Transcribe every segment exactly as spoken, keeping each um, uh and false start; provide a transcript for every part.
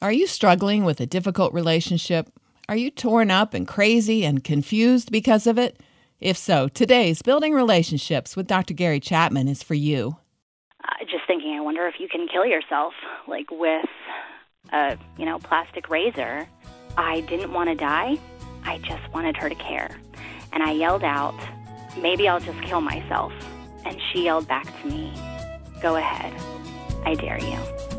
Are you struggling with a difficult relationship? Are you torn up and crazy and confused because of it? If so, today's Building Relationships with Doctor Gary Chapman is for you. Uh, just thinking, I wonder if you can kill yourself, like with a, you know, plastic razor. I didn't want to die. I just wanted her to care. And I yelled out, maybe I'll just kill myself. And she yelled back to me, go ahead. I dare you.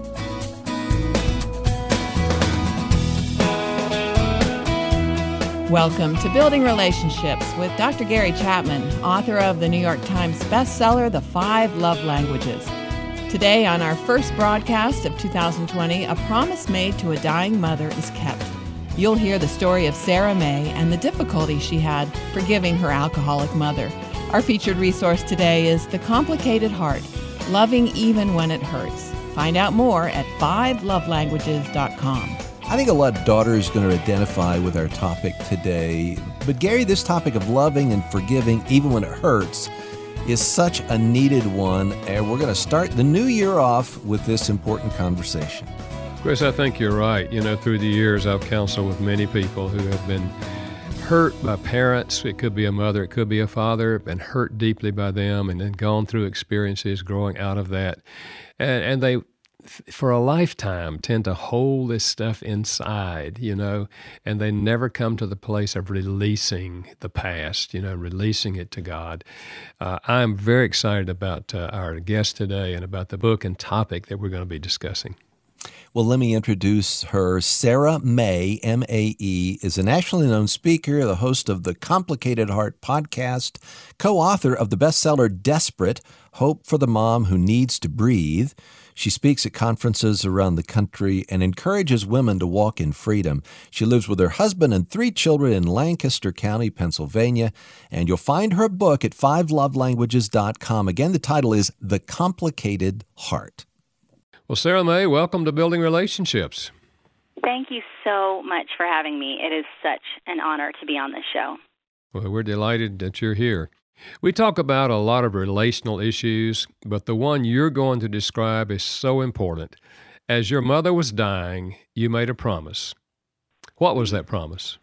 Welcome to Building Relationships with Doctor Gary Chapman, author of the New York Times bestseller, The Five Love Languages. Today, on our first broadcast of two thousand twenty, a promise made to a dying mother is kept. You'll hear the story of Sarah May and the difficulty she had forgiving her alcoholic mother. Our featured resource today is The Complicated Heart, Loving Even When It Hurts. Find out more at five love languages dot com. I think a lot of daughters are going to identify with our topic today. But Gary, this topic of loving and forgiving even when it hurts is such a needed one. And we're going to start the new year off with this important conversation. Chris, I think you're right. You know, through the years, I've counseled with many people who have been hurt by parents. It could be a mother, it could be a father, been hurt deeply by them and then gone through experiences growing out of that. And, and they, for a lifetime, tend to hold this stuff inside, you know, and they never come to the place of releasing the past, you know, releasing it to God. Uh, I'm very excited about uh, our guest today and about the book and topic that we're going to be discussing. Well, let me introduce her. Sarah May, M A E, is a nationally known speaker, the host of the Complicated Heart podcast, co-author of the bestseller Desperate, Hope for the Mom Who Needs to Breathe. She speaks at conferences around the country and encourages women to walk in freedom. She lives with her husband and three children in Lancaster County, Pennsylvania, and you'll find her book at five love languages dot com. Again, the title is The Complicated Heart. Well, Sarah May, welcome to Building Relationships. Thank you so much for having me. It is such an honor to be on this show. Well, we're delighted that you're here. We talk about a lot of relational issues, but the one you're going to describe is so important. As your mother was dying, you made a promise. What was that promise?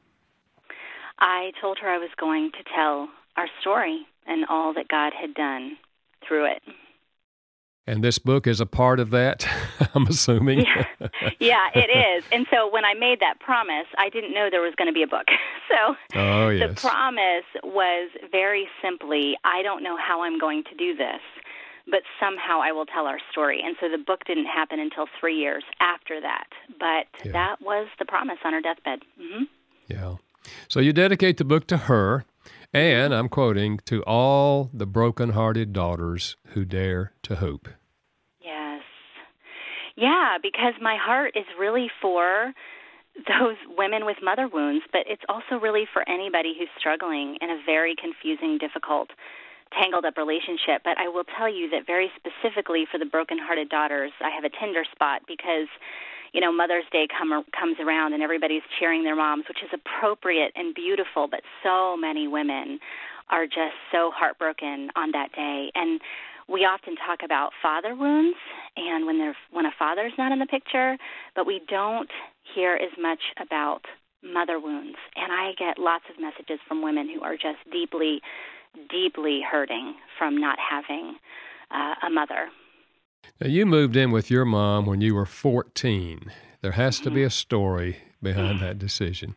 I told her I was going to tell our story and all that God had done through it. And this book is a part of that, I'm assuming. Yeah. yeah, it is. And so when I made that promise, I didn't know there was going to be a book. So oh, yes. The promise was very simply, I don't know how I'm going to do this, but somehow I will tell our story. And so the book didn't happen until three years after that. But yeah. that was the promise on her deathbed. Mm-hmm. Yeah. So you dedicate the book to her. And, I'm quoting, to all the broken-hearted daughters who dare to hope. Yes. Yeah, because my heart is really for those women with mother wounds, but it's also really for anybody who's struggling in a very confusing, difficult, tangled-up relationship. But I will tell you that very specifically for the broken-hearted daughters, I have a tender spot because you know, Mother's Day come, comes around and everybody's cheering their moms, which is appropriate and beautiful, but so many women are just so heartbroken on that day. And we often talk about father wounds and when there's when a father's not in the picture, but we don't hear as much about mother wounds. And I get lots of messages from women who are just deeply, deeply hurting from not having uh, a mother. Now, you moved in with your mom when you were fourteen. There has to be a story behind that decision.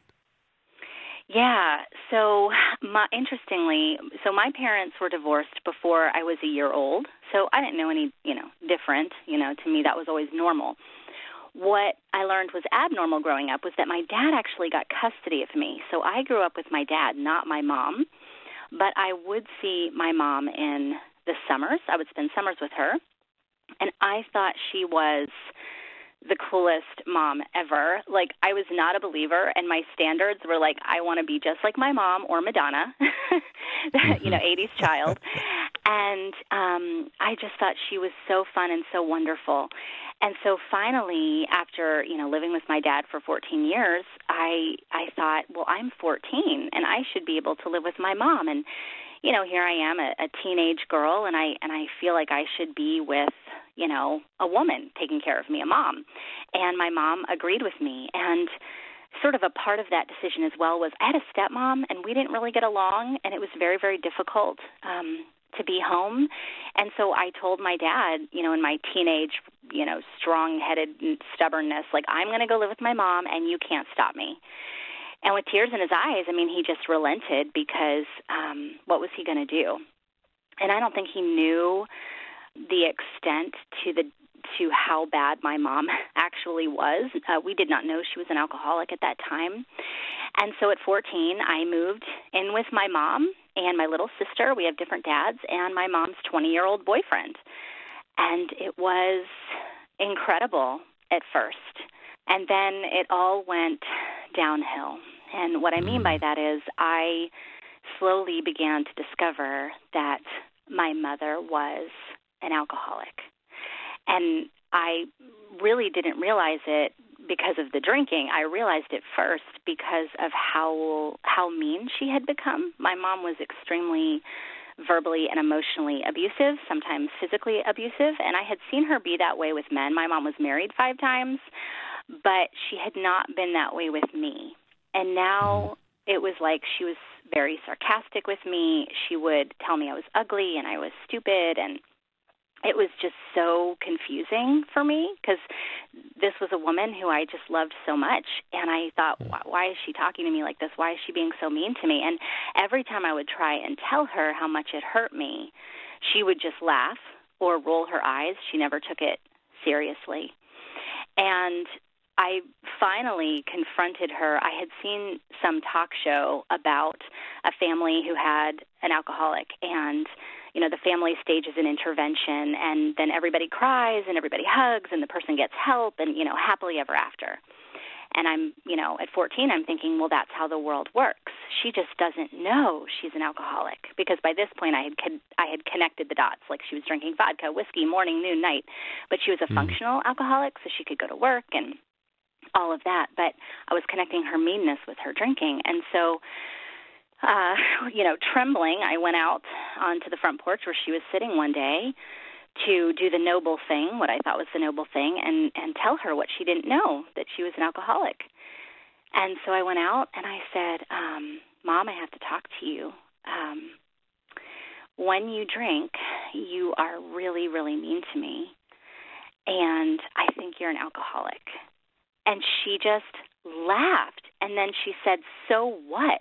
Yeah. So, my, interestingly, so my parents were divorced before I was a year old. So I didn't know any, you know, different. You know, to me that was always normal. What I learned was abnormal growing up was that my dad actually got custody of me. So I grew up with my dad, not my mom. But I would see my mom in the summers. I would spend summers with her. And I thought she was the coolest mom ever. Like, I was not a believer, and my standards were like, I want to be just like my mom or Madonna, you know, eighties child. And um, I just thought she was so fun and so wonderful. And so finally, after, you know, living with my dad for fourteen years, I I thought, well, I'm fourteen, and I should be able to live with my mom. And you know, here I am, a, a teenage girl, and I and I feel like I should be with, you know, a woman taking care of me, a mom. And my mom agreed with me. And sort of a part of that decision as well was I had a stepmom, and we didn't really get along, and it was very, very difficult um, to be home. And so I told my dad, you know, in my teenage, you know, strong-headed stubbornness, like, I'm going to go live with my mom, and you can't stop me. And with tears in his eyes, I mean, he just relented because um, what was he going to do? And I don't think he knew the extent to the to how bad my mom actually was. Uh, we did not know she was an alcoholic at that time. And so at fourteen, I moved in with my mom and my little sister. We have different dads, and my mom's twenty-year-old boyfriend. And it was incredible at first. And then it all went downhill. And what I mean by that is I slowly began to discover that my mother was an alcoholic. And I really didn't realize it because of the drinking. I realized it first because of how how mean she had become. My mom was extremely verbally and emotionally abusive, sometimes physically abusive, and I had seen her be that way with men. My mom was married five times, but she had not been that way with me. And now it was like she was very sarcastic with me. She would tell me I was ugly and I was stupid, and it was just so confusing for me because this was a woman who I just loved so much. And I thought, why is she talking to me like this? Why is she being so mean to me? And every time I would try and tell her how much it hurt me, she would just laugh or roll her eyes. She never took it seriously. And I finally confronted her. I had seen some talk show about a family who had an alcoholic, and you know, the family stages an intervention, and then everybody cries and everybody hugs and the person gets help and, you know, happily ever after. And I'm, you know, at fourteen, I'm thinking, well, that's how the world works. She just doesn't know she's an alcoholic, because by this point I had con- I had connected the dots. Like, she was drinking vodka, whiskey, morning, noon, night, but she was a mm. functional alcoholic, so she could go to work and all of that. But I was connecting her meanness with her drinking. And so Uh, you know, trembling, I went out onto the front porch where she was sitting one day to do the noble thing, what I thought was the noble thing, and, and tell her what she didn't know, that she was an alcoholic. And so I went out and I said, um, Mom, I have to talk to you. Um, when you drink, you are really, really mean to me, and I think you're an alcoholic. And she just laughed, and then she said, so what?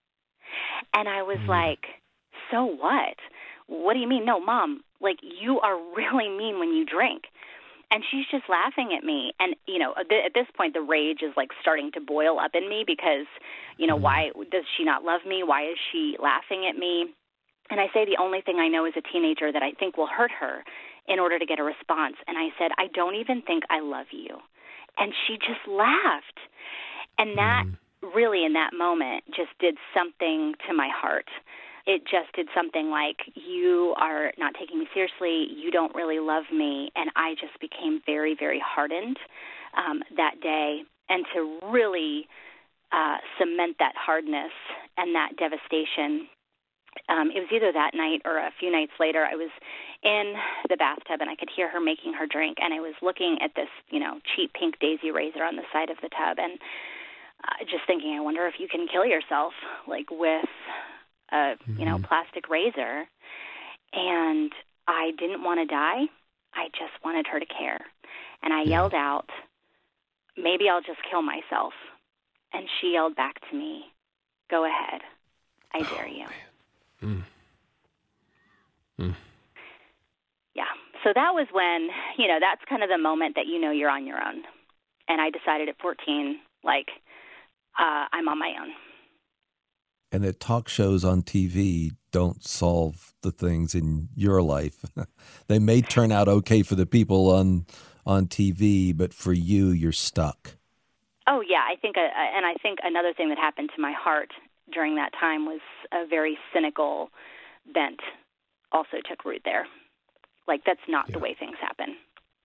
And I was like, so what? What do you mean? No, Mom, like, you are really mean when you drink. And she's just laughing at me. And, you know, at this point, the rage is, like, starting to boil up in me because, you know, why does she not love me? Why is she laughing at me? And I say the only thing I know as a teenager that I think will hurt her in order to get a response. And I said, I don't even think I love you. And she just laughed. And that mm. really, in that moment, just did something to my heart. It just did something like, you are not taking me seriously, you don't really love me, and I just became very, very hardened um, that day. And to really uh, cement that hardness and that devastation, um, it was either that night or a few nights later, I was in the bathtub and I could hear her making her drink, and I was looking at this, you know, cheap pink daisy razor on the side of the tub, and uh, just thinking, I wonder if you can kill yourself, like, with a, mm-hmm. you know, plastic razor. And I didn't want to die. I just wanted her to care. And I yeah. yelled out, maybe I'll just kill myself. And she yelled back to me, go ahead. I oh, dare you. Mm. Mm. Yeah. So that was when, you know, that's kind of the moment that you know you're on your own. And I decided at fourteen, like, uh, I'm on my own. And that talk shows on T V don't solve the things in your life. They may turn out okay for the people on on T V, but for you, you're stuck. Oh, yeah. I think, uh, and I think another thing that happened to my heart during that time was a very cynical bent also took root there. Like, that's not yeah. the way things happen.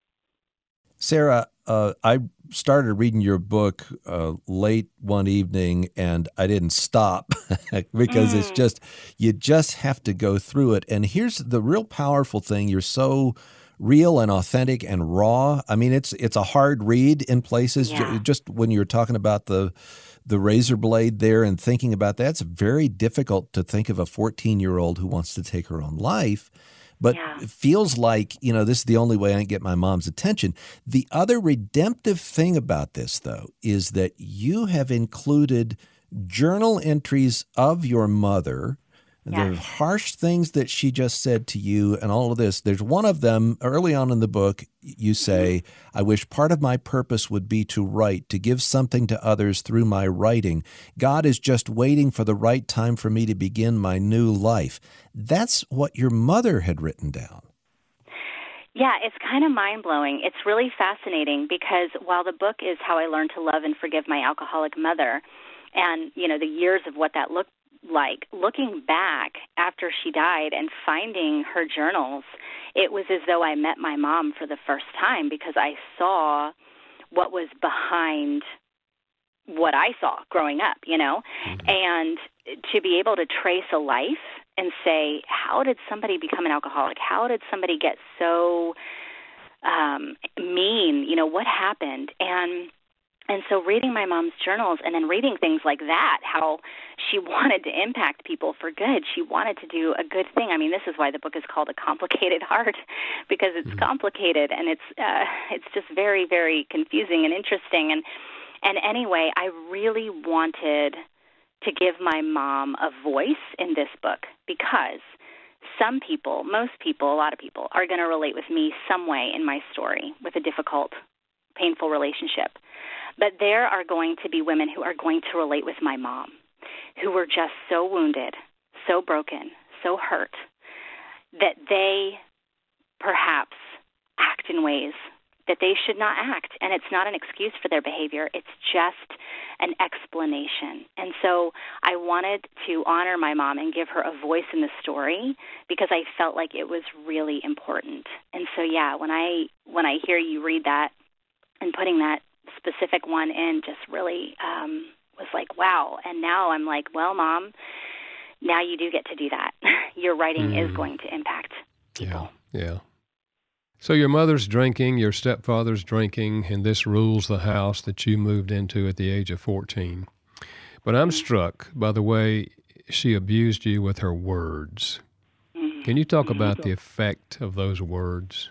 Sarah, uh, I started reading your book uh, late one evening, and I didn't stop because mm. it's just, you just have to go through it. And here's the real powerful thing. You're so real and authentic and raw. I mean, it's it's a hard read in places. Yeah. J- Just when you're talking about the the razor blade there and thinking about that, it's very difficult to think of a fourteen-year-old who wants to take her own life. But Yeah. it feels like, you know, this is the only way I can get my mom's attention. The other redemptive thing about this, though, is that you have included journal entries of your mother, the Yes. harsh things that she just said to you and all of this. There's one of them early on in the book. You say, I wish part of my purpose would be to write, to give something to others through my writing. God is just waiting for the right time for me to begin my new life. That's what your mother had written down. Yeah, it's kind of mind-blowing. It's really fascinating because while the book is how I learned to love and forgive my alcoholic mother and, you know, the years of what that looked like, looking back after she died and finding her journals, it was as though I met my mom for the first time because I saw what was behind what I saw growing up, you know, mm-hmm. and to be able to trace a life and say, how did somebody become an alcoholic? How did somebody get so um, mean? You know, what happened? And And so reading my mom's journals and then reading things like that, how she wanted to impact people for good. She wanted to do a good thing. I mean, this is why the book is called A Complicated Heart, because it's mm-hmm. complicated and it's uh, it's just very, very confusing and interesting. And, and anyway, I really wanted to give my mom a voice in this book because some people, most people, a lot of people, are going to relate with me some way in my story with a difficult, painful relationship. But there are going to be women who are going to relate with my mom, who were just so wounded, so broken, so hurt, that they perhaps act in ways that they should not act. And it's not an excuse for their behavior. It's just an explanation. And so I wanted to honor my mom and give her a voice in the story because I felt like it was really important. And so, yeah, when I when I hear you read that and putting that specific one in just really um, was like, wow. And now I'm like, well, Mom, now you do get to do that. Your writing mm. is going to impact people. Yeah, yeah. So your mother's drinking, your stepfather's drinking, and this rules the house that you moved into at the age of fourteen. But I'm mm-hmm. struck by the way she abused you with her words. Mm-hmm. Can you talk mm-hmm. about the effect of those words?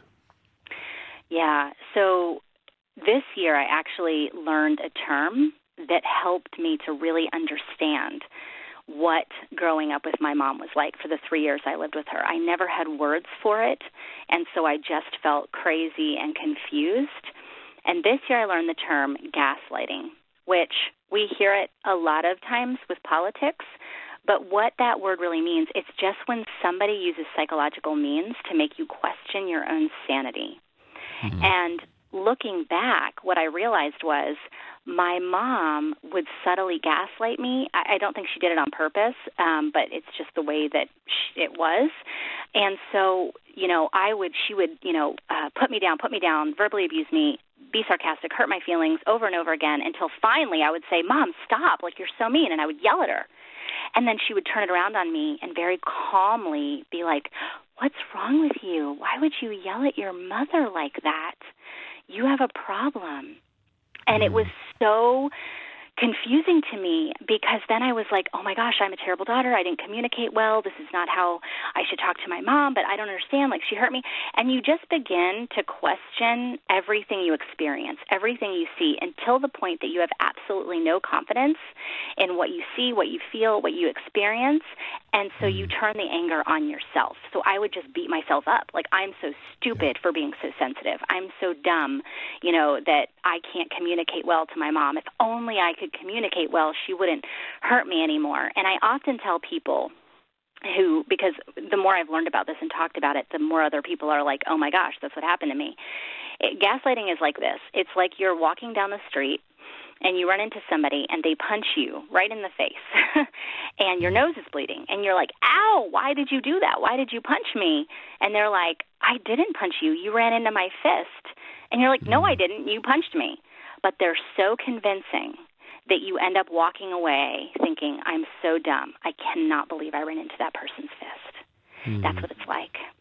Yeah, so this year, I actually learned a term that helped me to really understand what growing up with my mom was like for the three years I lived with her. I never had words for it, and so I just felt crazy and confused. And this year, I learned the term gaslighting, which we hear it a lot of times with politics. But what that word really means, it's just when somebody uses psychological means to make you question your own sanity. Mm-hmm. And looking back, what I realized was my mom would subtly gaslight me. I, I don't think she did it on purpose, um, but it's just the way that she, it was. And so, you know, I would, she would, you know, uh, put me down, put me down, verbally abuse me, be sarcastic, hurt my feelings over and over again until finally I would say, Mom, stop, like you're so mean. And I would yell at her. And then she would turn it around on me and very calmly be like, what's wrong with you? Why would you yell at your mother like that? You have a problem. And it was so confusing to me because then I was like, oh my gosh, I'm a terrible daughter. I didn't communicate well. This is not how I should talk to my mom, but I don't understand. Like, she hurt me. And you just begin to question everything you experience, everything you see, until the point that you have absolutely no confidence in what you see, what you feel, what you experience. And so you turn the anger on yourself. So I would just beat myself up. Like, I'm so stupid for being so sensitive. I'm so dumb, you know, that I can't communicate well to my mom. If only I could communicate well, she wouldn't hurt me anymore. And I often tell people who, because the more I've learned about this and talked about it, the more other people are like, oh my gosh, that's what happened to me. It, gaslighting is like this. It's like you're walking down the street and you run into somebody and they punch you right in the face and your nose is bleeding and you're like, ow, why did you do that? Why did you punch me? And they're like, I didn't punch you. You ran into my fist. And you're like, no, I didn't. You punched me. But they're so convincing that you end up walking away thinking, I'm so dumb. I cannot believe I ran into that person's fist. Mm. That's what it's like.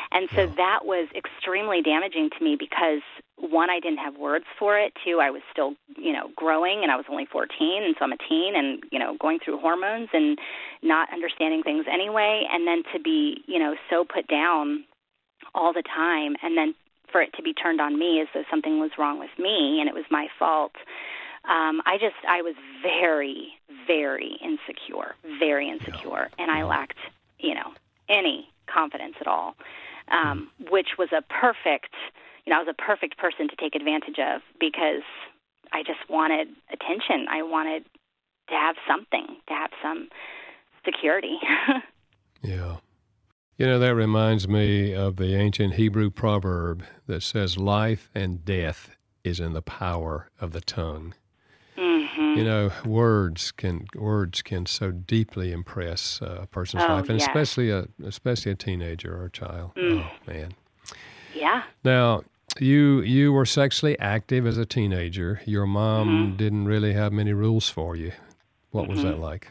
And so Yeah. that was extremely damaging to me because, one, I didn't have words for it. Two, I was still, you know, growing, and I was only fourteen, and so I'm a teen and, you know, going through hormones and not understanding things anyway. And then to be, you know, so put down all the time, and then for it to be turned on me as though something was wrong with me and it was my fault. Um, I just, I was very, very insecure, very insecure, and I lacked, you know, any confidence at all, um, which was a perfect, you know, I was a perfect person to take advantage of because I just wanted attention. I wanted to have something, to have some security. Yeah. You know, that reminds me of the ancient Hebrew proverb that says, life and death is in the power of the tongue. Mm-hmm. You know, words can words can so deeply impress uh, a person's Oh, life, and yes. especially a especially a teenager or a child. Mm. Oh man! Yeah. Now, you you were sexually active as a teenager. Your mom Mm-hmm. didn't really have many rules for you. What was Mm-hmm. that like?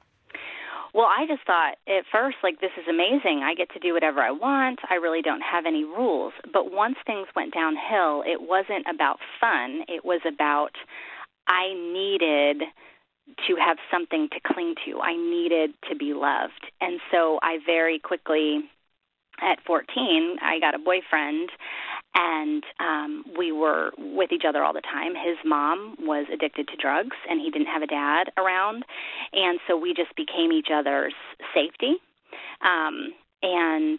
Well, I just thought at first, like, this is amazing. I get to do whatever I want. I really don't have any rules. But once things went downhill, it wasn't about fun. It was about I needed to have something to cling to. I needed to be loved. And so I very quickly, at fourteen, I got a boyfriend, and um, we were with each other all the time. His mom was addicted to drugs, and he didn't have a dad around, and so we just became each other's safety. Um, and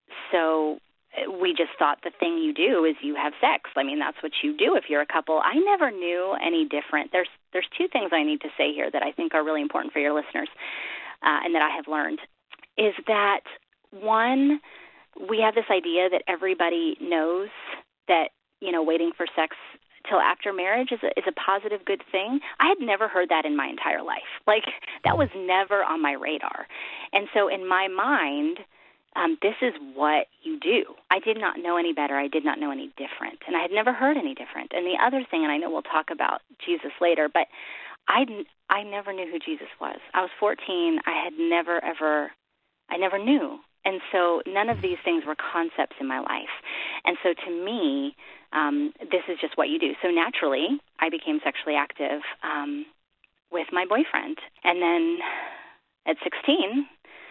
so we just thought the thing you do is you have sex. I mean, that's what you do if you're a couple. I never knew any different. There's there's two things I need to say here that I think are really important for your listeners, uh, and that I have learned, is that, one, we have this idea that everybody knows that, you know, waiting for sex till after marriage is a, is a positive, good thing. I had never heard that in my entire life. Like, that was never on my radar. And so in my mind, um, this is what you do. I did not know any better. I did not know any different. And I had never heard any different. And the other thing, and I know we'll talk about Jesus later, but I, I never knew who Jesus was. I was fourteen. I had never, ever, I never knew. And so none of these things were concepts in my life. And so to me, um, this is just what you do. So naturally, I became sexually active um, with my boyfriend. And then at sixteen,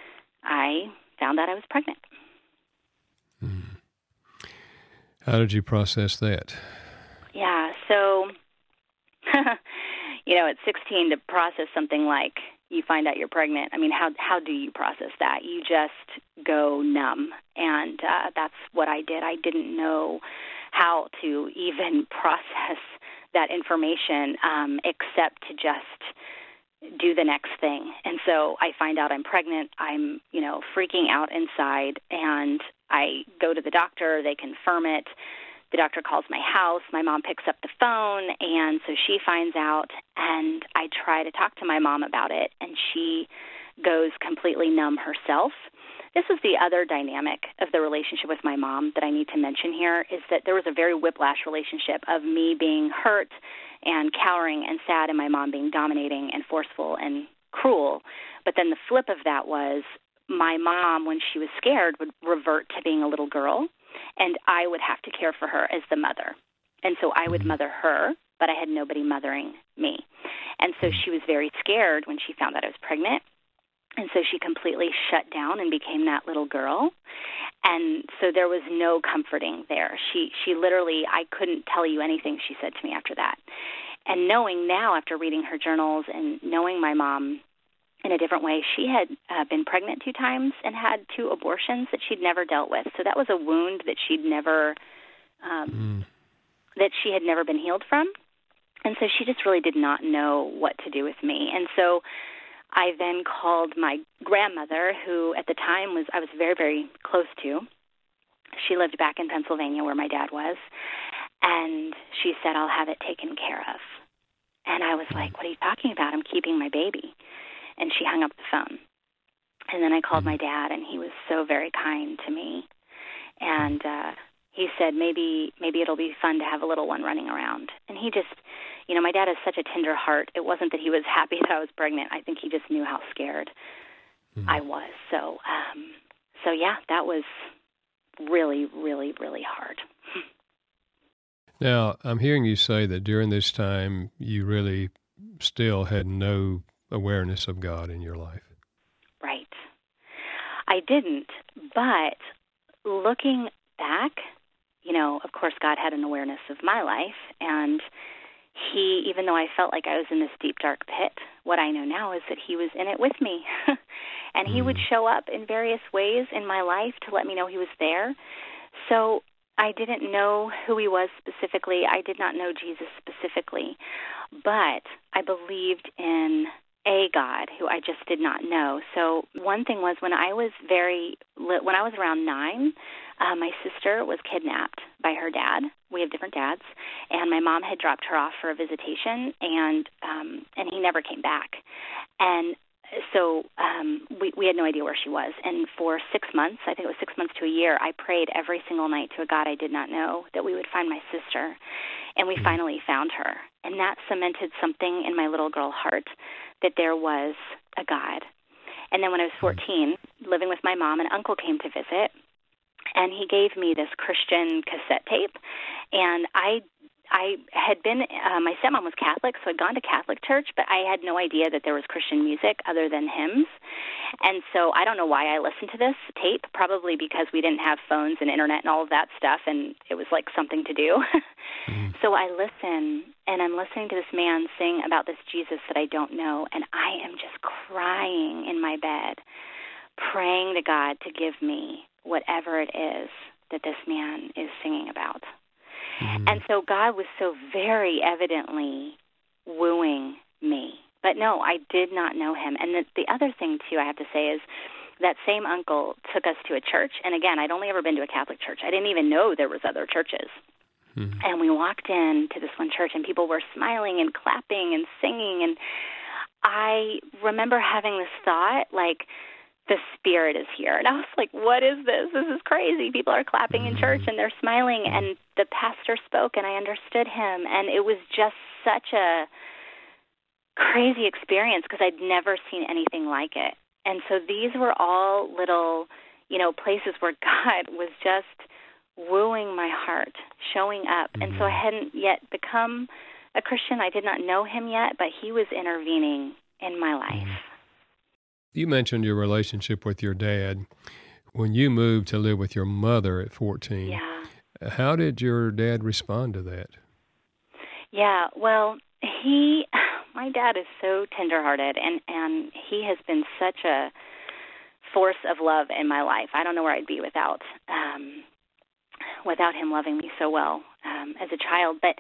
I found out I was pregnant. Hmm. How did you process that? Yeah, so, you know, at sixteen, to process something like you find out you're pregnant, I mean, how how do you process that? You just go numb, and uh, that's what I did. I didn't know how to even process that information um, except to just do the next thing. And so I find out I'm pregnant. I'm, you know, freaking out inside, and I go to the doctor. They confirm it. The doctor calls my house. My mom picks up the phone, and so she finds out, and I try to talk to my mom about it, and she goes completely numb herself. This is the other dynamic of the relationship with my mom that I need to mention here, is that there was a very whiplash relationship of me being hurt and cowering and sad, and my mom being dominating and forceful and cruel. But then the flip of that was my mom, when she was scared, would revert to being a little girl, and I would have to care for her as the mother. And so I would mother her, but I had nobody mothering me. And so she was very scared when she found out I was pregnant. And so she completely shut down and became that little girl. And so there was no comforting there. She she literally, I couldn't tell you anything she said to me after that. And knowing now, after reading her journals and knowing my mom in a different way, she had uh, been pregnant two times and had two abortions that she'd never dealt with. So that was a wound that she'd never, um, mm. that she had never been healed from. And so she just really did not know what to do with me. And so I then called my grandmother, who at the time was I was very, very close to. She lived back in Pennsylvania where my dad was. And she said, I'll have it taken care of. And I was like, what are you talking about? I'm keeping my baby. And she hung up the phone. And then I called my dad, and he was so very kind to me. And uh, he said, maybe maybe it'll be fun to have a little one running around. And he just, you know, my dad has such a tender heart. It wasn't that he was happy that I was pregnant. I think he just knew how scared mm. I was. So, um, so yeah, that was really, really, really hard. Now, I'm hearing you say that during this time, you really still had no awareness of God in your life. Right. I didn't, but looking back, you know, of course, God had an awareness of my life, and he, even though I felt like I was in this deep, dark pit, what I know now is that he was in it with me. And he mm. would show up in various ways in my life to let me know he was there. So I didn't know who he was specifically. I did not know Jesus specifically. But I believed in a God who I just did not know. So one thing was when I was very, when I was around nine, uh, my sister was kidnapped by her dad. We have different dads, and my mom had dropped her off for a visitation, and um, and he never came back. And so um, we, we had no idea where she was. And for six months, I think it was six months to a year, I prayed every single night to a God I did not know that we would find my sister. And we finally found her. And that cemented something in my little girl heart that there was a God. And then when I was fourteen, living with my mom, an uncle came to visit, and he gave me this Christian cassette tape. And I I had been, uh, my stepmom was Catholic, so I'd gone to Catholic church, but I had no idea that there was Christian music other than hymns. And so I don't know why I listened to this tape, probably because we didn't have phones and internet and all of that stuff, and it was like something to do. mm-hmm. So I listen, and I'm listening to this man sing about this Jesus that I don't know, and I am just crying in my bed, praying to God to give me whatever it is that this man is singing about. Mm-hmm. And so God was so very evidently wooing me. But no, I did not know him. And the, the other thing, too, I have to say is that same uncle took us to a church. And again, I'd only ever been to a Catholic church. I didn't even know there was other churches. Mm-hmm. And we walked in to this one church, and people were smiling and clapping and singing. And I remember having this thought, like, the Spirit is here. And I was like, what is this? This is crazy. People are clapping in church and they're smiling. And the pastor spoke and I understood him. And it was just such a crazy experience because I'd never seen anything like it. And so these were all little, you know, places where God was just wooing my heart, showing up. Mm-hmm. And so I hadn't yet become a Christian. I did not know him yet, but he was intervening in my life. Mm-hmm. You mentioned your relationship with your dad. When you moved to live with your mother at fourteen, yeah. how did your dad respond to that? Yeah, well, he, my dad is so tenderhearted, and, and he has been such a force of love in my life. I don't know where I'd be without um, without him loving me so well um, as a child. But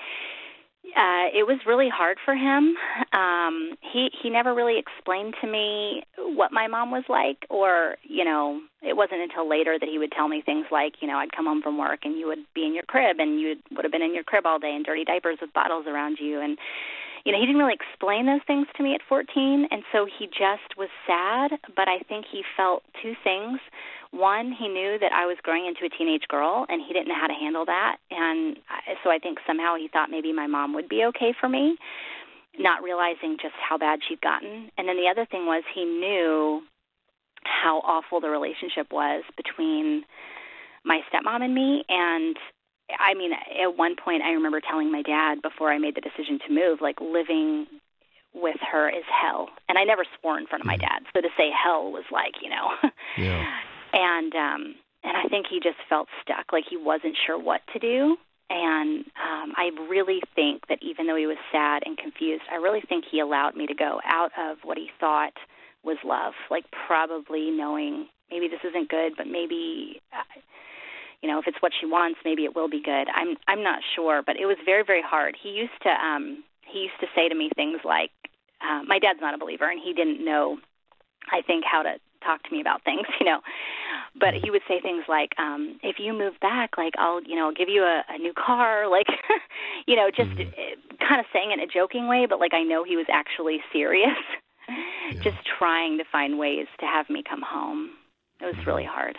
Uh, it was really hard for him. Um, he he never really explained to me what my mom was like, or, you know, it wasn't until later that he would tell me things like, you know, I'd come home from work and you would be in your crib and you would have been in your crib all day in dirty diapers with bottles around you. And, you know, he didn't really explain those things to me at fourteen, and so he just was sad, but I think he felt two things. One, he knew that I was growing into a teenage girl, and he didn't know how to handle that. And so I think somehow he thought maybe my mom would be okay for me, not realizing just how bad she'd gotten. And then the other thing was he knew how awful the relationship was between my stepmom and me. And, I mean, at one point I remember telling my dad before I made the decision to move, like, living with her is hell. And I never swore in front of my dad. So to say hell was like, you know. Yeah. And um, and I think he just felt stuck, like he wasn't sure what to do. And um, I really think that even though he was sad and confused, I really think he allowed me to go out of what he thought was love, like probably knowing maybe this isn't good, but maybe, uh, you know, if it's what she wants, maybe it will be good. I'm I'm not sure, but it was very, very hard. He used to um, he used to say to me things like, uh, my dad's not a believer, and he didn't know, I think, how to talk to me about things, you know. But he would say things like, um, if you move back, like, I'll, you know, give you a, a new car, like, you know, just mm-hmm. kind of saying it in a joking way, but, like, I know he was actually serious, yeah. just trying to find ways to have me come home. It was mm-hmm. really hard.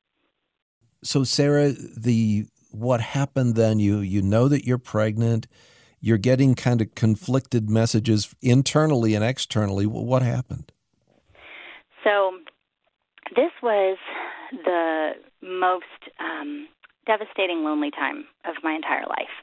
So, Sarah, the what happened then, you, you know that you're pregnant, you're getting kind of conflicted messages internally and externally. What happened? So this was the most um, devastating, lonely time of my entire life.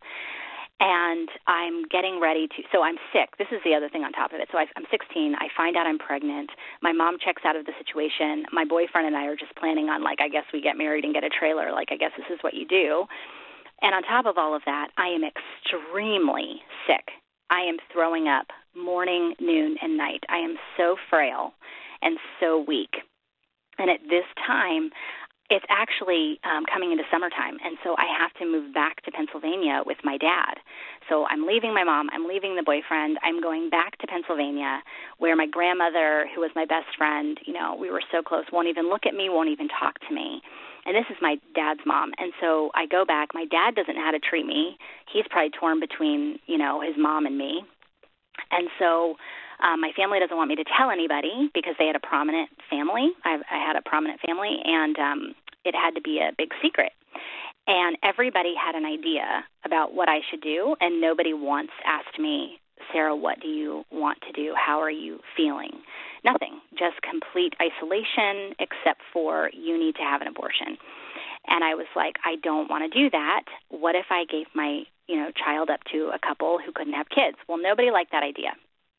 And I'm getting ready to, so I'm sick. This is the other thing on top of it. So I, I'm sixteen. I find out I'm pregnant. My mom checks out of the situation. My boyfriend and I are just planning on, like, I guess we get married and get a trailer. Like, I guess this is what you do. And on top of all of that, I am extremely sick. I am throwing up morning, noon, and night. I am so frail and so weak. And at this time, it's actually um, coming into summertime, and so I have to move back to Pennsylvania with my dad. So I'm leaving my mom. I'm leaving the boyfriend. I'm going back to Pennsylvania, where my grandmother, who was my best friend, you know, we were so close, won't even look at me, won't even talk to me. And this is my dad's mom. And so I go back. My dad doesn't know how to treat me. He's probably torn between, you know, his mom and me. And so um, my family doesn't want me to tell anybody because they had a prominent family. I, I had a prominent family, and um, it had to be a big secret. And everybody had an idea about what I should do, and nobody once asked me, Sarah, what do you want to do? How are you feeling? Nothing, just complete isolation except for you need to have an abortion. And I was like, I don't want to do that. What if I gave my, you know, child up to a couple who couldn't have kids? Well, nobody liked that idea.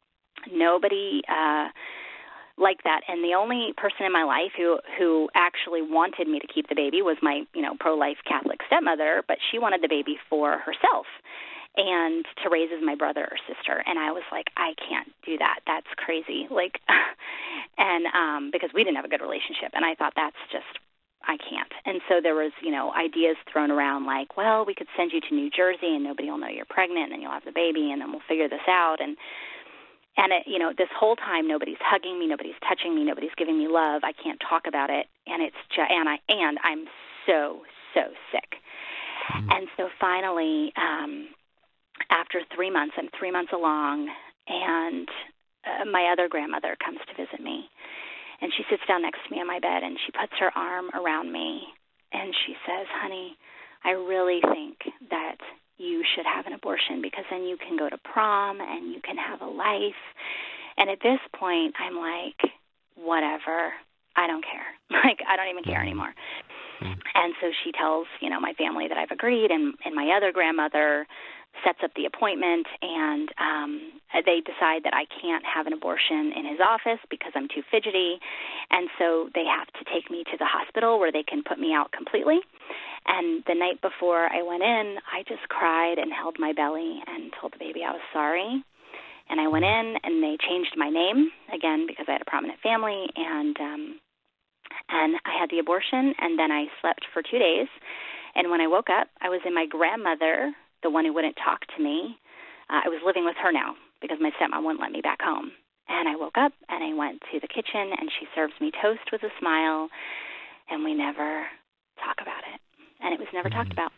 Nobody uh, liked that. And the only person in my life who, who actually wanted me to keep the baby was my, you know, pro-life Catholic stepmother, but she wanted the baby for herself and to raise as my brother or sister. And I was like, I can't do that. That's crazy. Like, and um, because we didn't have a good relationship. And I thought that's just, I can't. And so there was, you know, ideas thrown around like, well, we could send you to New Jersey and nobody will know you're pregnant and then you'll have the baby and then we'll figure this out. And, and it, you know, this whole time nobody's hugging me, nobody's touching me, nobody's giving me love. I can't talk about it. And it's just, and I, and I'm so, so sick. Mm-hmm. And so finally, um, after three months, I'm three months along, and uh, my other grandmother comes to visit me. And she sits down next to me on my bed, and she puts her arm around me, and she says, honey, I really think that you should have an abortion because then you can go to prom and you can have a life. And at this point, I'm like, whatever, I don't care. Like, I don't even care anymore. And so she tells, you know, my family that I've agreed, and, and my other grandmother sets up the appointment, and um, they decide that I can't have an abortion in his office because I'm too fidgety, and so they have to take me to the hospital where they can put me out completely. And the night before I went in, I just cried and held my belly and told the baby I was sorry. And I went in, and they changed my name, again, because I had a prominent family, and um, and I had the abortion, and then I slept for two days. And when I woke up, I was in my grandmother, the one who wouldn't talk to me. Uh, I was living with her now because my stepmom wouldn't let me back home. And I woke up, and I went to the kitchen, and she serves me toast with a smile, and we never talk about it. And it was never mm-hmm. talked about.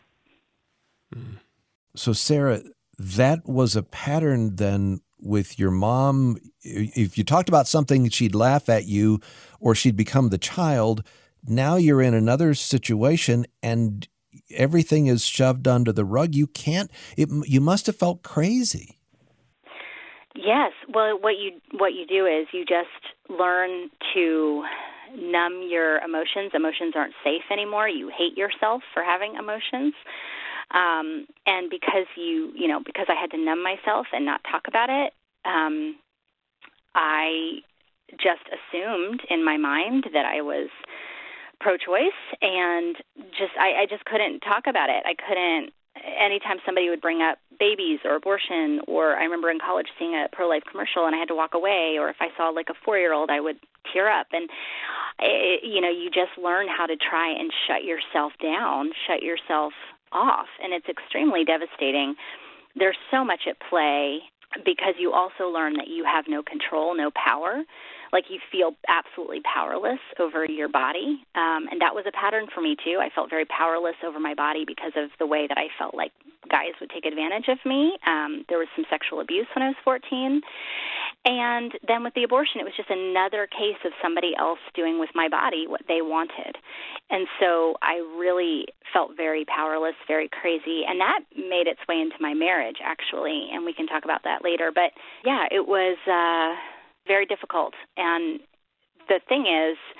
So, Sarah, that was a pattern then with your mom. If you talked about something, she'd laugh at you or she'd become the child. Now you're in another situation and everything is shoved under the rug. You can't, it, you must have felt crazy. Yes. Well, what you, what you do is you just learn to numb your emotions. Emotions aren't safe anymore. You hate yourself for having emotions. Um, and because you, you know, because I had to numb myself and not talk about it, um, I just assumed in my mind that I was pro-choice, and just I, I just couldn't talk about it. I couldn't. Anytime somebody would bring up babies or abortion, or I remember in college seeing a pro-life commercial and I had to walk away, or if I saw like a four-year-old, I would tear up. And it, you know, you just learn how to try and shut yourself down, shut yourself off, and it's extremely devastating. There's so much at play because you also learn that you have no control, no power. Like you feel absolutely powerless over your body, um, and that was a pattern for me too. I felt very powerless over my body because of the way that I felt like guys would take advantage of me. Um, there was some sexual abuse when I was fourteen. And then with the abortion, it was just another case of somebody else doing with my body what they wanted. And so I really felt very powerless, very crazy. And that made its way into my marriage, actually, and we can talk about that later. But, yeah, it was uh, very difficult. And the thing is,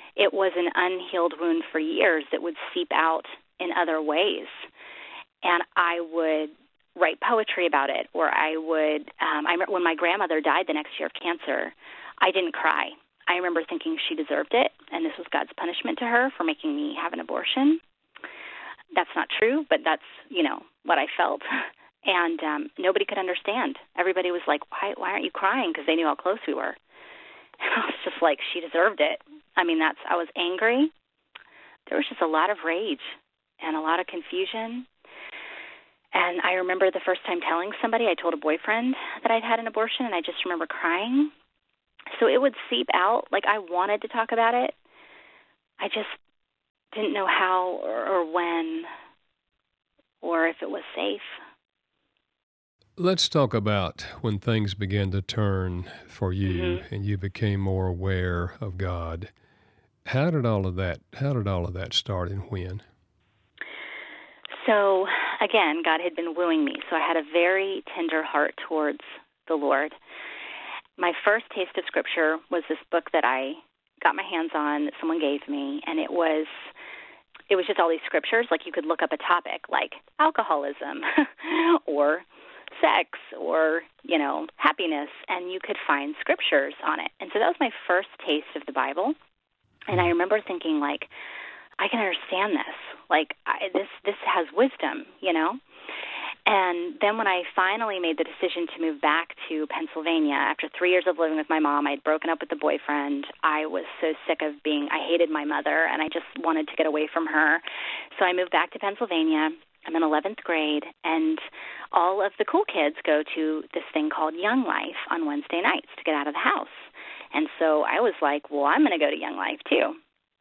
it was an unhealed wound for years that would seep out in other ways. And I would write poetry about it, or I would, um, I remember when my grandmother died the next year of cancer, I didn't cry. I remember thinking she deserved it, and this was God's punishment to her for making me have an abortion. That's not true, but that's, you know, what I felt. And um, nobody could understand. Everybody was like, why, why aren't you crying? Because they knew how close we were. And I was just like, she deserved it. I mean, that's, I was angry. There was just a lot of rage and a lot of confusion. And I remember the first time telling somebody, I told a boyfriend that I'd had an abortion, and I just remember crying. So it would seep out. Like, I wanted to talk about it. I just didn't know how or, or when or if it was safe. Let's talk about when things began to turn for you Mm-hmm. and you became more aware of God. How did all of that, how did all of that start and when? So, again, God had been wooing me, so I had a very tender heart towards the Lord. My first taste of Scripture was this book that I got my hands on that someone gave me, and it was it was just all these scriptures. Like, you could look up a topic like alcoholism or sex or, you know, happiness, and you could find scriptures on it. And so that was my first taste of the Bible, and I remember thinking, like, I can understand this. Like, I, this this has wisdom, you know? And then when I finally made the decision to move back to Pennsylvania, after three years of living with my mom, I'd broken up with the boyfriend. I was so sick of being, I hated my mother, and I just wanted to get away from her. So I moved back to Pennsylvania. I'm in eleventh grade, and all of the cool kids go to this thing called Young Life on Wednesday nights to get out of the house. And so I was like, well, I'm going to go to Young Life too.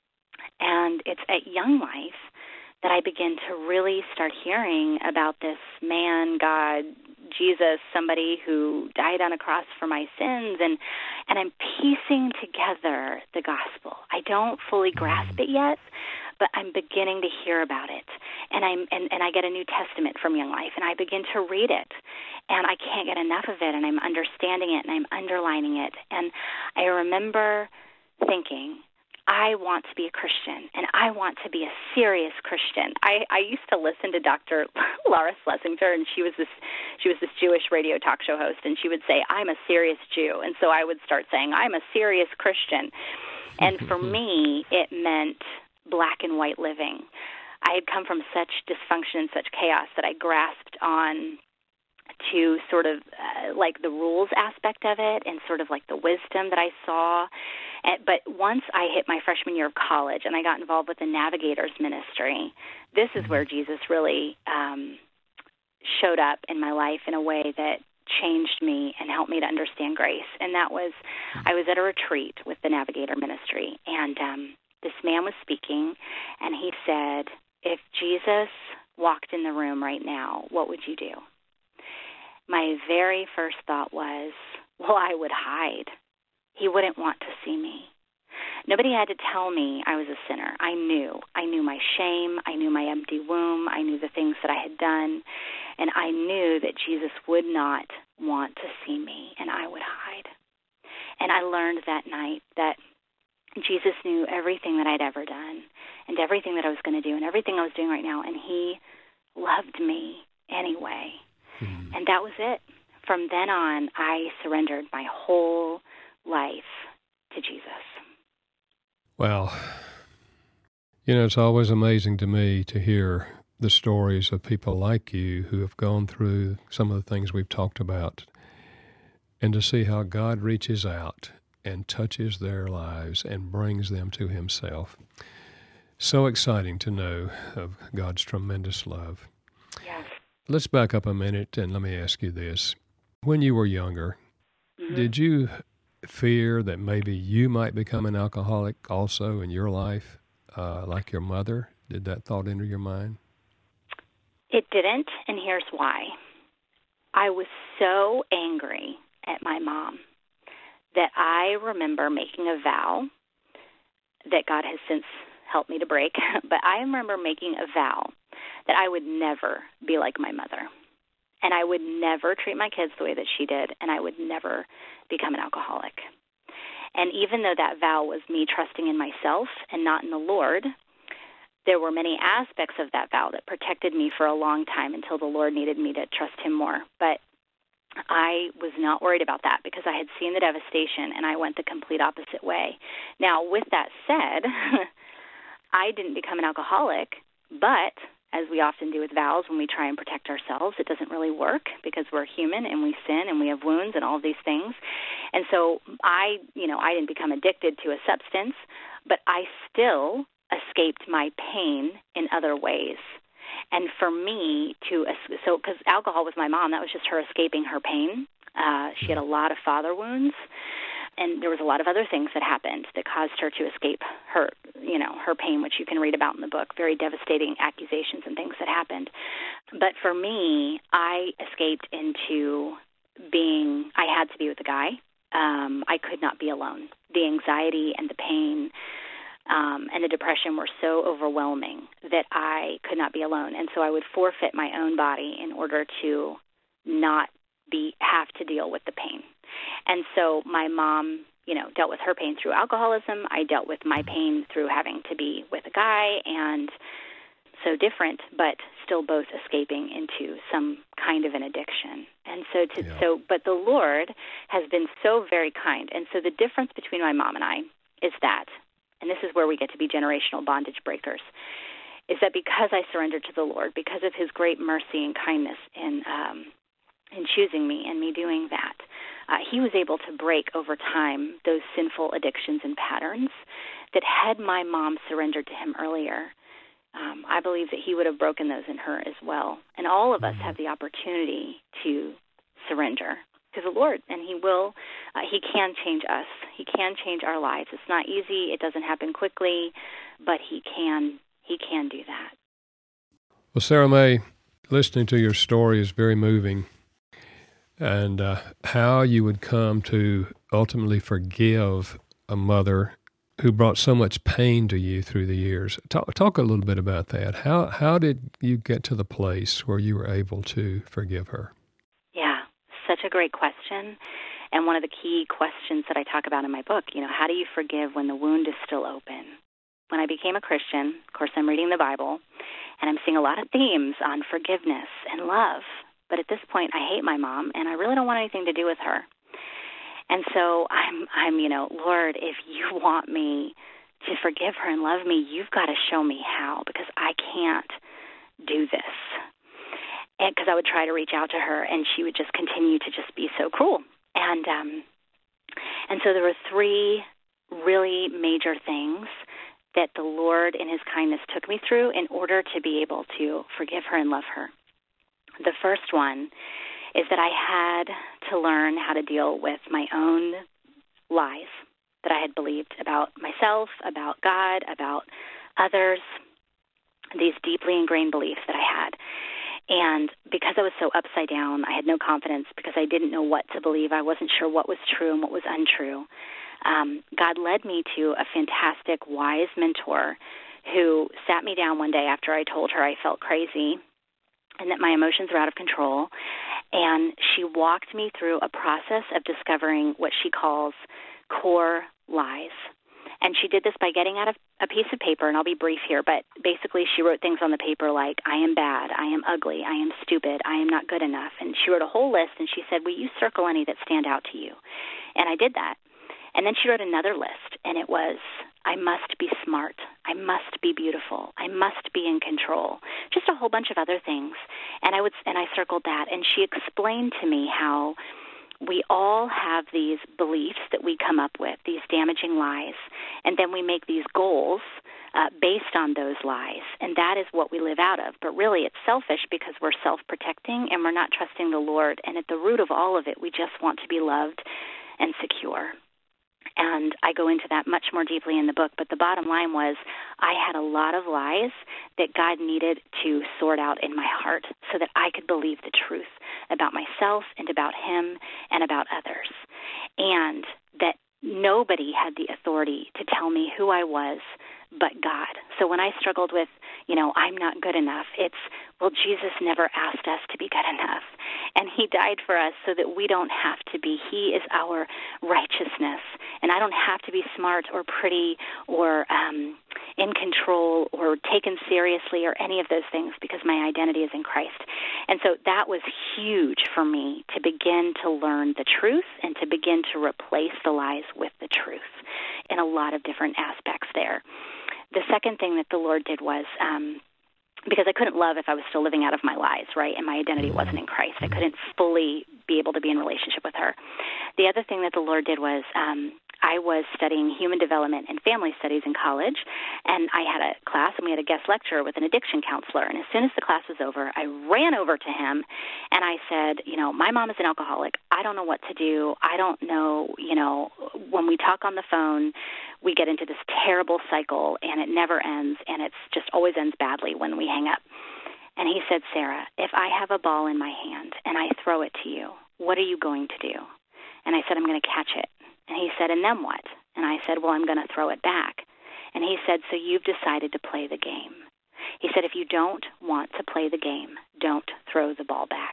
And it's at Young Life that I begin to really start hearing about this man, God, Jesus, somebody who died on a cross for my sins, and and I'm piecing together the gospel. I don't fully grasp it yet, but I'm beginning to hear about it. And I'm and, and I get a New Testament from Young Life, and I begin to read it, and I can't get enough of it, and I'm understanding it, and I'm underlining it. And I remember thinking, I want to be a Christian, and I want to be a serious Christian. I, I used to listen to Doctor Laura Schlesinger, and she was this she was this Jewish radio talk show host, and she would say, I'm a serious Jew. And so I would start saying, I'm a serious Christian. And for me, it meant black and white living. I had come from such dysfunction and such chaos that I grasped on to sort of uh, like the rules aspect of it and sort of like the wisdom that I saw. And, but once I hit my freshman year of college and I got involved with the Navigators Ministry, this is where Jesus really um, showed up in my life in a way that changed me and helped me to understand grace. And that was, I was at a retreat with the Navigator Ministry, and um, this man was speaking, and he said, if Jesus walked in the room right now, what would you do? My very first thought was, well, I would hide. He wouldn't want to see me. Nobody had to tell me I was a sinner. I knew. I knew my shame. I knew my empty womb. I knew the things that I had done. And I knew that Jesus would not want to see me, and I would hide. And I learned that night that Jesus knew everything that I'd ever done and everything that I was going to do and everything I was doing right now, and he loved me anyway. Mm-hmm. And that was it. From then on, I surrendered my whole life to Jesus. Well, you know, it's always amazing to me to hear the stories of people like you who have gone through some of the things we've talked about, and to see how God reaches out and touches their lives and brings them to himself. So exciting to know of God's tremendous love. Yes. Let's back up a minute and let me ask you this. When you were younger, mm-hmm. did you fear that maybe you might become an alcoholic also in your life, uh, like your mother? Did that thought enter your mind? It didn't, and here's why. I was so angry at my mom that I remember making a vow that God has since helped me to break, but I remember making a vow that I would never be like my mother, and I would never treat my kids the way that she did, and I would never become an alcoholic. And even though that vow was me trusting in myself and not in the Lord, there were many aspects of that vow that protected me for a long time until the Lord needed me to trust him more. But I was not worried about that because I had seen the devastation, and I went the complete opposite way. Now, with that said, I didn't become an alcoholic, but as we often do with vows when we try and protect ourselves, it doesn't really work because we're human and we sin and we have wounds and all of these things. And so I, you know, I didn't become addicted to a substance, but I still escaped my pain in other ways. And for me to, so because alcohol was my mom, that was just her escaping her pain. Uh, she had a lot of father wounds, and there was a lot of other things that happened that caused her to escape her, you know, her pain, which you can read about in the book, very devastating accusations and things that happened. But for me, I escaped into being, I had to be with a guy. Um, I could not be alone. The anxiety and the pain Um, and the depression were so overwhelming that I could not be alone. And so I would forfeit my own body in order to not be have to deal with the pain. And so my mom, you know, dealt with her pain through alcoholism. I dealt with my pain through having to be with a guy, and so different, but still both escaping into some kind of an addiction. And so, to, yeah. so, but the Lord has been so very kind. And so the difference between my mom and I is that, and this is where we get to be generational bondage breakers, is that because I surrendered to the Lord, because of his great mercy and kindness in um, in choosing me and me doing that, uh, he was able to break over time those sinful addictions and patterns that had my mom surrendered to him earlier, um, I believe that he would have broken those in her as well. And all of us have the opportunity to surrender to the Lord, and he will, uh, he can change us. He can change our lives. It's not easy. It doesn't happen quickly, but he can, he can do that. Well, Sarah Mae, listening to your story is very moving, and uh, how you would come to ultimately forgive a mother who brought so much pain to you through the years. Talk, talk a little bit about that. How, how did you get to the place where you were able to forgive her? Such a great question, and one of the key questions that I talk about in my book. You know, how do you forgive when the wound is still open? When I became a Christian, of course, I'm reading the Bible, and I'm seeing a lot of themes on forgiveness and love. But at this point, I hate my mom, and I really don't want anything to do with her. And so I'm, I'm, you know, Lord, if you want me to forgive her and love me, you've got to show me how, because I can't do this. Because I would try to reach out to her, and she would just continue to just be so cruel. And um, and so there were three really major things that the Lord in his kindness took me through in order to be able to forgive her and love her. The first one is that I had to learn how to deal with my own lies that I had believed about myself, about God, about others, these deeply ingrained beliefs that I had. And because I was so upside down, I had no confidence because I didn't know what to believe. I wasn't sure what was true and what was untrue. Um, God led me to a fantastic, wise mentor who sat me down one day after I told her I felt crazy and that my emotions were out of control. And she walked me through a process of discovering what she calls core lies. And she did this by getting out of a piece of paper, and I'll be brief here, but basically she wrote things on the paper like, I am bad, I am ugly, I am stupid, I am not good enough. And she wrote a whole list, and she said, will you circle any that stand out to you? And I did that. And then she wrote another list, and it was, I must be smart, I must be beautiful, I must be in control, just a whole bunch of other things. And I would, and I circled that, and she explained to me how we all have these beliefs that we come up with, these damaging lies, and then we make these goals uh, based on those lies, and that is what we live out of. But really it's selfish because we're self-protecting and we're not trusting the Lord, and at the root of all of it, we just want to be loved and secure. And I go into that much more deeply in the book, but the bottom line was I had a lot of lies that God needed to sort out in my heart so that I could believe the truth about myself and about him and about others, and that nobody had the authority to tell me who I was but God. So when I struggled with, you know, I'm not good enough, it's, well, Jesus never asked us to be good enough. And he died for us so that we don't have to be. He is our righteousness. And I don't have to be smart or pretty or um, in control or taken seriously or any of those things, because my identity is in Christ. And so that was huge for me to begin to learn the truth and to begin to replace the lies with the truth in a lot of different aspects there. The second thing that the Lord did was, um, because I couldn't love if I was still living out of my lies, right, and my identity wasn't in Christ. I couldn't fully be able to be in relationship with her. The other thing that the Lord did was, um, I was studying human development and family studies in college, and I had a class, and we had a guest lecturer with an addiction counselor. And as soon as the class was over, I ran over to him, and I said, you know, my mom is an alcoholic. I don't know what to do. I don't know, you know, when we talk on the phone, we get into this terrible cycle, and it never ends, and it's just always ends badly when we hang up. And he said, Sarah, if I have a ball in my hand and I throw it to you, what are you going to do? And I said, I'm going to catch it. And he said, and then what? And I said, well, I'm going to throw it back. And he said, so you've decided to play the game. He said, if you don't want to play the game, don't throw the ball back.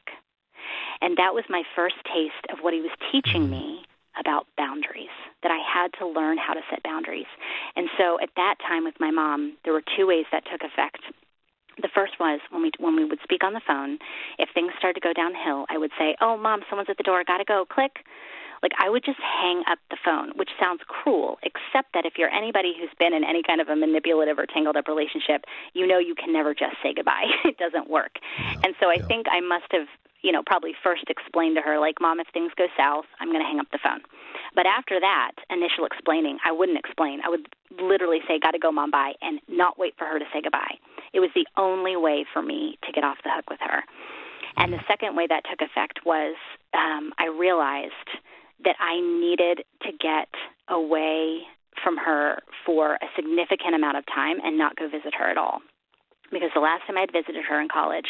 And that was my first taste of what he was teaching me about boundaries, that I had to learn how to set boundaries. And so at that time with my mom, there were two ways that took effect. The first was when we when we would speak on the phone, if things started to go downhill, I would say, oh, Mom, someone's at the door, got to go, click. Like, I would just hang up the phone, which sounds cruel, except that if you're anybody who's been in any kind of a manipulative or tangled-up relationship, you know you can never just say goodbye. It doesn't work. Yeah, and so I yeah. think I must have, you know, probably first explained to her, like, Mom, if things go south, I'm going to hang up the phone. But after that initial explaining, I wouldn't explain. I would literally say, got to go, Mom, bye, and not wait for her to say goodbye. It was the only way for me to get off the hook with her. And the second way that took effect was um, I realized that I needed to get away from her for a significant amount of time and not go visit her at all. Because the last time I had visited her in college,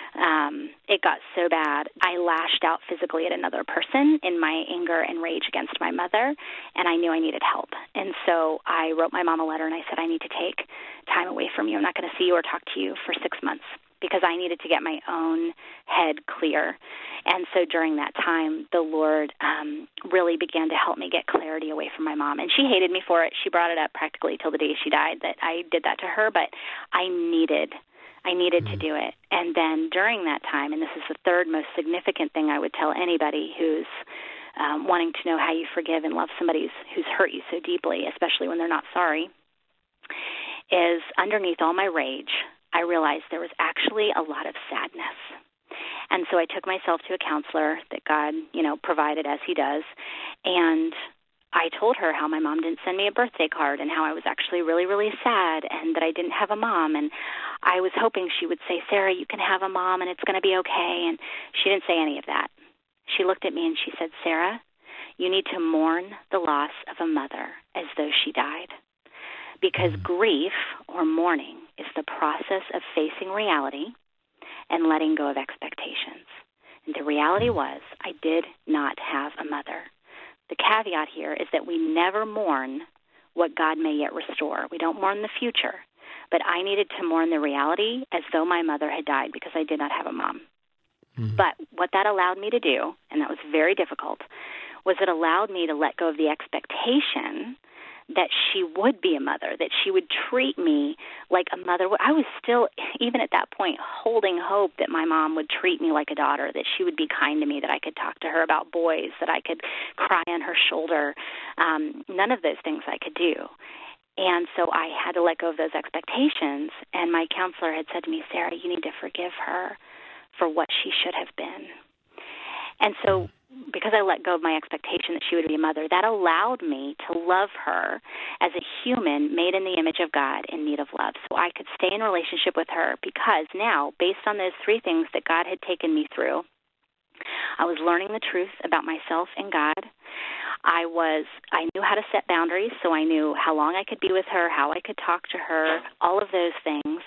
um, it got so bad, I lashed out physically at another person in my anger and rage against my mother, and I knew I needed help. And so I wrote my mom a letter, and I said, I need to take time away from you. I'm not going to see you or talk to you for six months. Because I needed to get my own head clear. And so during that time, the Lord um, really began to help me get clarity away from my mom. And she hated me for it. She brought it up practically till the day she died that I did that to her, but I needed I needed mm-hmm. to do it. And then during that time, and this is the third most significant thing I would tell anybody who's um, wanting to know how you forgive and love somebody who's, who's hurt you so deeply, especially when they're not sorry, is underneath all my rage, I realized there was actually a lot of sadness. And so I took myself to a counselor that God, you know, provided as he does. And I told her how my mom didn't send me a birthday card and how I was actually really, really sad and that I didn't have a mom. And I was hoping she would say, Sarah, you can have a mom and it's going to be okay. And she didn't say any of that. She looked at me and she said, Sarah, you need to mourn the loss of a mother as though she died. Because grief or mourning is the process of facing reality and letting go of expectations. And the reality was I did not have a mother. The caveat here is that we never mourn what God may yet restore. We don't mourn the future. But I needed to mourn the reality as though my mother had died because I did not have a mom. Mm-hmm. But what that allowed me to do, and that was very difficult, was it allowed me to let go of the expectation that she would be a mother, that she would treat me like a mother. I was still, even at that point, holding hope that my mom would treat me like a daughter, that she would be kind to me, that I could talk to her about boys, that I could cry on her shoulder. Um, none of those things I could do. And so I had to let go of those expectations, and my counselor had said to me, Sarah, you need to forgive her for what she should have been. And so because I let go of my expectation that she would be a mother, that allowed me to love her as a human made in the image of God in need of love. So I could stay in relationship with her because now, based on those three things that God had taken me through, I was learning the truth about myself and God. I was, I knew how to set boundaries, so I knew how long I could be with her, how I could talk to her, all of those things.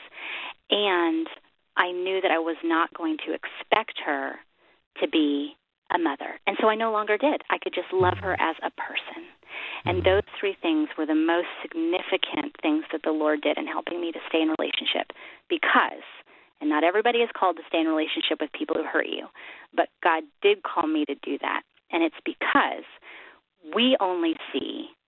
And I knew that I was not going to expect her to be a mother. And so I no longer did. I could just love her as a person. And those three things were the most significant things that the Lord did in helping me to stay in relationship because, and not everybody is called to stay in relationship with people who hurt you, but God did call me to do that. And it's because we only see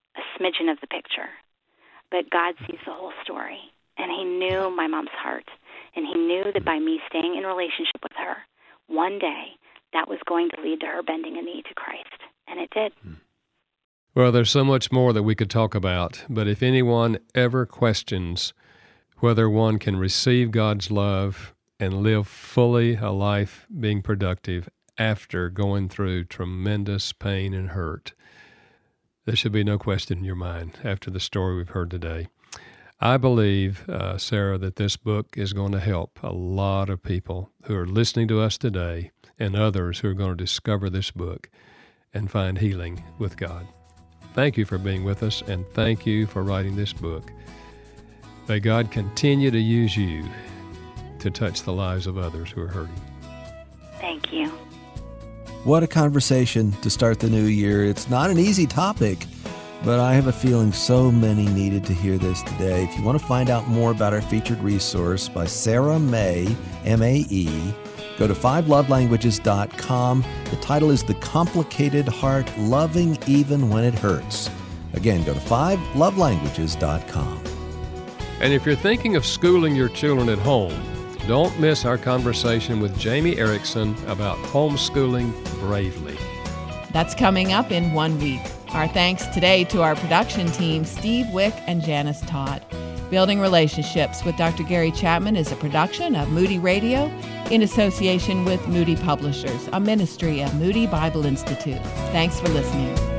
smidgen of the picture. But God sees the whole story, and he knew my mom's heart, and he knew that by me staying in relationship with her, one day that was going to lead to her bending a knee to Christ, and it did. Well, there's so much more that we could talk about, but if anyone ever questions whether one can receive God's love and live fully a life being productive after going through tremendous pain and hurt, there should be no question in your mind after the story we've heard today. I believe, uh, Sarah, that this book is going to help a lot of people who are listening to us today and others who are going to discover this book and find healing with God. Thank you for being with us, and thank you for writing this book. May God continue to use you to touch the lives of others who are hurting. Thank you. What a conversation to start the new year. It's not an easy topic, but I have a feeling so many needed to hear this today. If you want to find out more about our featured resource by Sarah Mae, M A E, go to five love languages dot com. The title is The Complicated Heart, Loving Even When It Hurts. Again, go to five love languages dot com. And if you're thinking of schooling your children at home, don't miss our conversation with Jamie Erickson about homeschooling bravely. That's coming up in one week. Our thanks today to our production team, Steve Wick and Janice Todd. Building Relationships with Doctor Gary Chapman is a production of Moody Radio in association with Moody Publishers, a ministry of Moody Bible Institute. Thanks for listening.